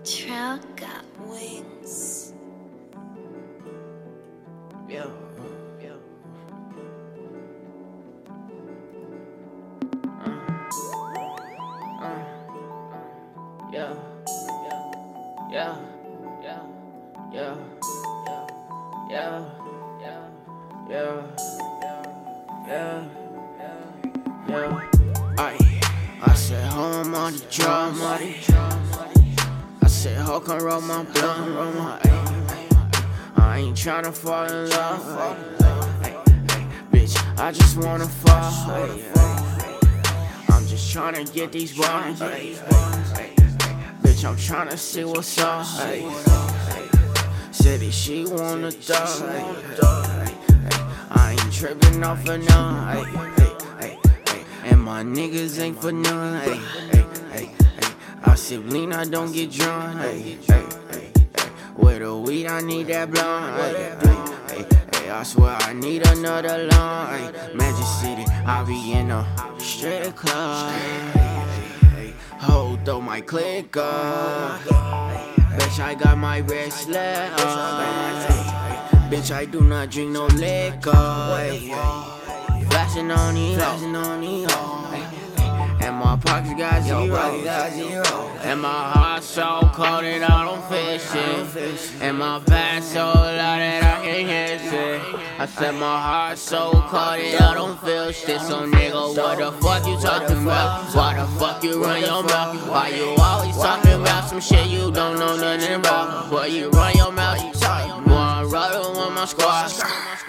Trail got wings. Yeah, yeah. Yeah, yeah, yeah, yeah, yeah, yeah, yeah, yeah, yeah. I said, ho, I'm on the drum. I said, ho, come roll my blunt. I ain't tryna fall in love. Bitch, I just wanna fall. I'm just tryna get these bars. Bitch, I'm tryna see what's up. Said that she wanna die. I ain't trippin' off of none. And my niggas ain't for none. I sip lean, I don't get drunk. With the weed, I need that blunt. I swear I need another line. Magic City, I be in a straight club. Hold throw my click up. Bitch, I got my wristlet up. Bitch, I do not drink no liquor. Flashing on these hoes. And my pockets got zero. And my heart so cold that I don't feel shit. And my back so loud that I can't hear shit. I said my heart so cold that I don't feel shit. So nigga, what the fuck you talking about? Why the fuck you run your mouth? Why you always talking about some shit you don't know nothing about? Boy, you run your mouth, you talk. Boy, I'm riding with my squad.